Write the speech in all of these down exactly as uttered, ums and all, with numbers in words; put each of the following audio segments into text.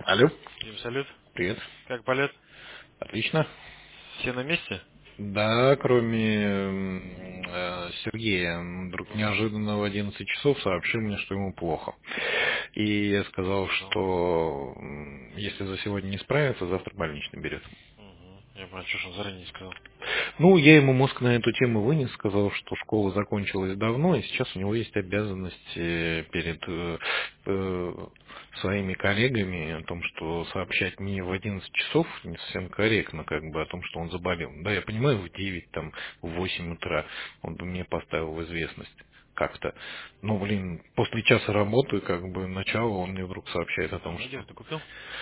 Алло. Дим, салют. Привет. Как полет? Отлично. Все на месте? Да, кроме м, э, Сергея, он вдруг Угу. неожиданно в одиннадцать часов сообщил мне, что ему плохо. И я сказал, Сказал. что м, если за сегодня не справится, завтра больничный берет. Угу. Я понял, что ж он заранее не сказал. Ну, я ему мозг на эту тему вынес, сказал, что школа закончилась давно, и сейчас у него есть обязанности перед э, э, своими коллегами о том, что сообщать мне в одиннадцать часов не совсем корректно, как бы, о том, что он заболел. Да, я понимаю, в девять, там, в восемь утра он бы мне поставил в известность как-то. Но, блин, после часа работы, как бы, начало он мне вдруг сообщает о А том, он что одежду купил?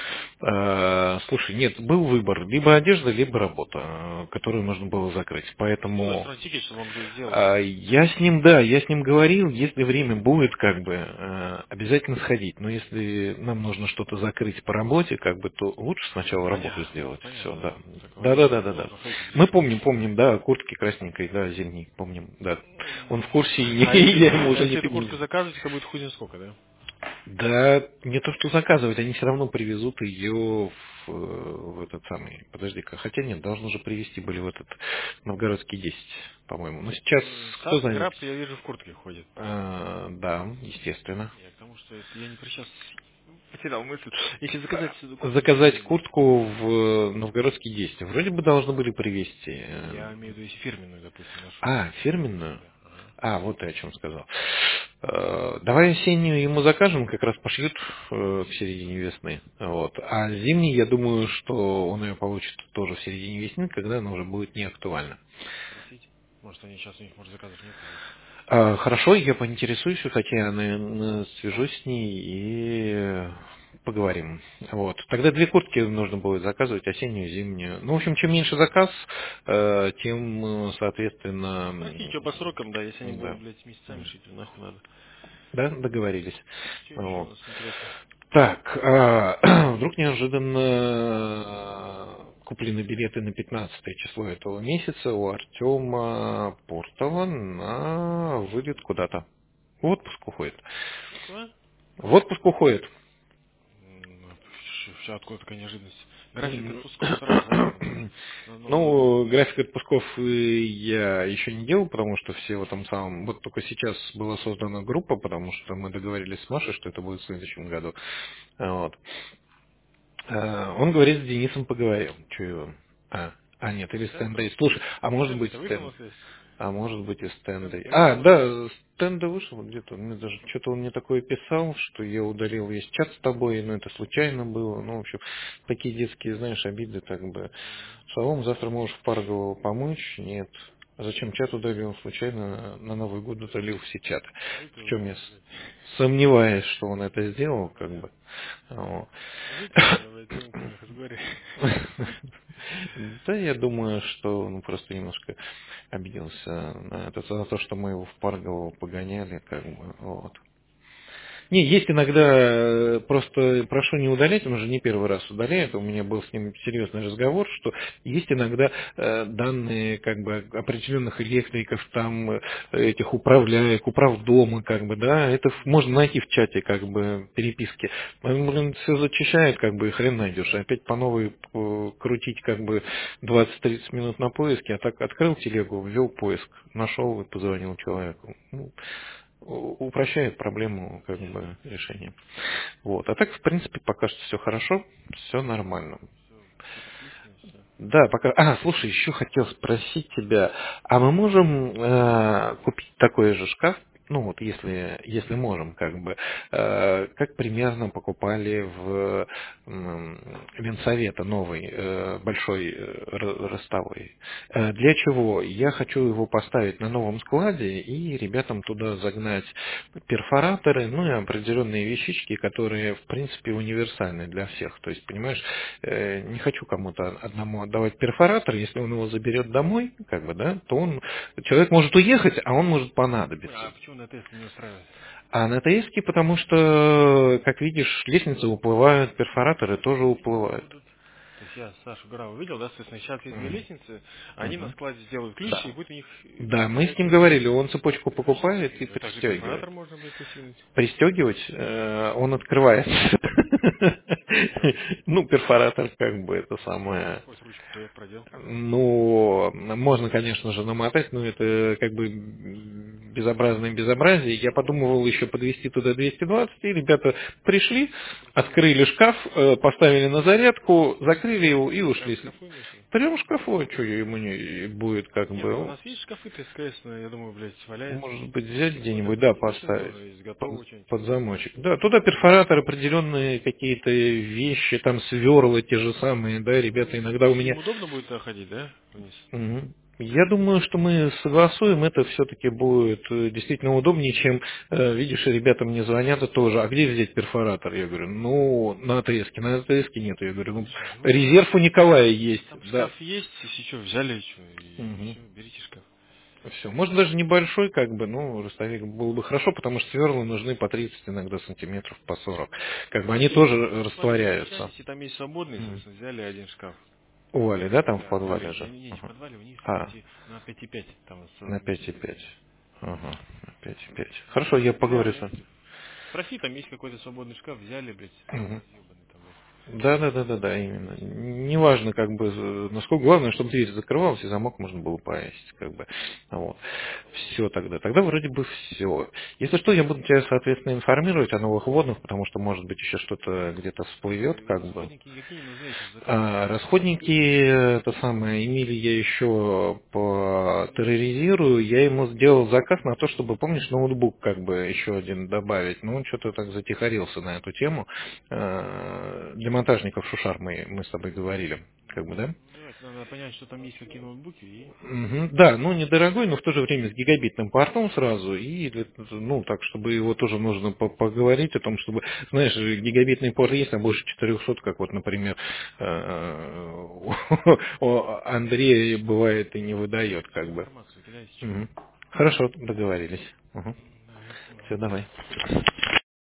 Э, Слушай, нет, был выбор, либо одежда, либо работа, э, которую нужно было закрыть. Ну да, Поэтому сразу тикет, чтобы он г- сделал. э, я с ним, да, я с ним говорил, если время будет, как бы, э, обязательно сходить. Но если нам нужно что-то закрыть по работе, как бы, то лучше сначала работу Понятно, сделать. Все, понятно, да. да. Так в Да, да, одежде да, надо да, было да. заходить Мы обязательно. помним, помним, да, куртки красненькой, да, зимней, помним, да. Он в М. курсе, и А если, я ему а уже не если эту куртку пеню. заказывать, это будет хуй знает сколько, да? Да, не то что заказывать, они все равно привезут ее в, э, в этот самый, подожди-ка, хотя нет, должны же привезти были в этот Новгородский десять, по-моему. Но сейчас, М, кто Сад знает, Граб, я вижу, в куртке ходит. А, да, естественно. Я к тому, что это я не про сейчас потерял мысль. Если заказать эту куртку Заказать себе, куртку в Новгородский десять, вроде бы должны были привезти. э, я имею в виду, если фирменную, допустим, нашу. А, фирменную? Да, ага. А, вот ты о чем сказал. Э, Давай осеннюю ему закажем, как раз пошьют э, в середине весны. Вот. А зимний, я думаю, что он ее получит тоже в середине весны, когда она уже будет не актуальна. Спросить. Может, они сейчас у них, может, заказов нет уже. А, Хорошо, я поинтересуюсь, хотя я наверное, свяжусь с ней и поговорим. Вот. Тогда две куртки нужно будет заказывать, осеннюю, зимнюю. Ну, в общем, чем меньше заказ, э, тем, э, соответственно, Спроси, что по срокам, да, если они м, будут, да. блядь, месяцами шить, то нахуй надо. Да, договорились. Что еще у Вот. нас интересно? Так, а, вдруг неожиданно куплены билеты на пятнадцатое число этого месяца у Артема Портова на вылет куда-то. В отпуск уходит. Куда? В отпуск уходит. Все откуда такая неожиданность. График отпусков сразу задан. На Новый год. Ну, график отпусков э, я еще не делал, потому что все в этом самом... Вот только сейчас была создана группа, потому что мы договорились с Машей, что это будет в следующем году. Вот. Э, Он говорит, с Денисом поговорил. Че его? А, а, нет, или Стенда? стендей. Слушай, а может быть Стенда-то вышел стенд. на связь? А может быть и стендой. Стенд не А, вышел на связь? да, стенда вышел где-то. Мне даже что-то он мне такое писал, что я удалил весь чат с тобой, но это случайно было. Ну, в общем, такие детские, знаешь, обиды, так бы. М, Шалом, завтра можешь Паргову помочь? Нет. А зачем чат удалил? Случайно на Новый год удалил все чаты. В Выпил, чем я наверное, с- блядь. сомневаюсь, что он это сделал, Ну, как бы. понятно. Вот. Выпил, наверное, блядь, с рюмками с горя. Да, я думаю, что он просто немножко обиделся на это, за то, что мы его в Паргово погоняли, как бы, вот. Не, есть иногда, э, просто прошу не удалять, он уже не первый раз удаляет, у меня был с ним серьезный разговор, что есть иногда э, данные как бы определенных электриков, там э, этих управляек, управдома, как бы, да, это ф- можно найти в чате, как бы, переписки. Он, блин, все зачищает, как бы, и хрен найдешь. И опять по новой э, крутить, как бы, двадцать-тридцать минут на поиске, а так открыл телегу, ввел поиск, нашел и позвонил человеку. Ну, у- упрощает проблему как Ясно. бы решения. Вот. А так, в принципе, пока что все хорошо, все нормально. Все, типа отлично, все. Да, пока. А, слушай, еще хотел спросить тебя, а мы можем э, купить такой же шкаф, ну вот если если можем, как бы, э, как примерно покупали в м, Ленсовета новый э, большой э, ро- ростовой. Э, Для чего? Я хочу его поставить на новом складе и ребятам туда загнать перфораторы, ну и определенные вещички, которые в принципе универсальны для всех. То есть, понимаешь, э, не хочу кому-то одному отдавать перфоратор, если он его заберет домой, как бы, да, то он, человек может уехать, а он может понадобиться. А почему на Тесле не устраивает? А на ТС, потому что, как видишь, лестницы уплывают, перфораторы тоже уплывают. Будут. То есть я Сашу Граву видел, да, соответственно, сейчас есть две Мгм. лестницы, они на Мгм. складе сделают ключи, и Да. будет у них Да, мы с стоять ним эти. говорили, он цепочку покупает и Ну и также пристегивает. перфоратор можно будет присоединить. Пристегивать, э, он открывается. Ну, перфоратор, как бы, это самое... Хоть ручку я продел. Ну, можно, конечно же, намотать, но это как бы безобразное безобразие. Я подумывал еще подвести туда двести двадцать, и ребята пришли, открыли шкаф, э, поставили на зарядку, закрыли его и Прям в ушли. шкафу имеешь в виду? Прям в шкафу, а что ему не будет, как Не, ну у бы, нас есть шкафы ТСКС, но я думаю, блядь, валяется. может быть, взять Вот где-нибудь, это да, антивишинг поставить можно из под, готового что-нибудь. под замочек. Да, туда перфоратор, определенные какие-то вещи, там сверла те же самые, да, ребята, иногда у С меня... ним удобно будет туда ходить, да? Вниз. Мгм. Я думаю, что мы согласуем, это все-таки будет э, действительно удобнее, чем, э, видишь, ребята мне звонят и тоже, а где взять перфоратор? Я говорю, ну, на отрезке, на отрезке нет. Я говорю, ну, Все, беру. резерв у Николая есть, Там да. шкаф есть, если что, взяли, что, и Мгм. все, берите шкаф. Все. Может, даже небольшой, как бы, ну, ростовик было бы хорошо, потому что сверла нужны по тридцать иногда сантиметров, по сорок. Как бы они тоже Ну, смотри, на растворяются. запчасти там есть свободные, Мгм. собственно, взяли один шкаф. У Вали, да, там в Да, подвале маленький, же? они не, не в Ага. подвале, вниз, А, пяти, на пять и пять там на со пять и запчастями. пять. Ага, на пять и пять. Хорошо, я поговорю с Взяли. вами. Спроси, там есть какой-то свободный шкаф, взяли, блядь, Мгм. разъебанный там, блядь. Да, да, да, да, да, именно. Неважно, как бы, э, насколько главное, чтобы дверь закрывалась и замок можно было повесить, как бы. Вот. Все тогда. Тогда вроде бы все. Если что, я буду тебя, соответственно, информировать о новых вводных, потому что, может быть, еще что-то где-то всплывет, И как бы. расходники никакие не нужны, я сейчас заказывал. А расходники, это самое, Эмили я еще по терроризирую, я ему сделал заказ на то, чтобы, помнишь, ноутбук как бы еще один добавить, но он что-то так затихарился на эту тему. А, Для монтажников Шушар мы, мы с тобой говорили, как бы, да? Ну, давайте, надо понять, что там есть, какие ноутбуки, и... Мгм. Да, ну недорогой, но в то же время с гигабитным портом сразу, и для- ну так, чтобы его тоже нужно по- поговорить о том, чтобы, знаешь, гигабитный порт есть, а больше четырехсот, как вот, например, э, у Андрея бывает и не выдает, Всю как бы. информацию кидайте, что. Мгм. Хорошо, договорились. Давай, Все, ладно. давай.